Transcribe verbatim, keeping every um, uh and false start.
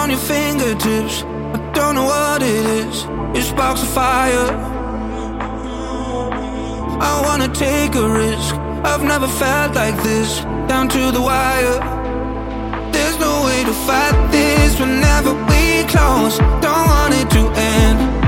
on your fingertips. I don't know what it is. It sparks a fire. I wanna take a risk. I've never felt like this, down to the wire. There's no way to fight this whenever we close. Don't want it to end.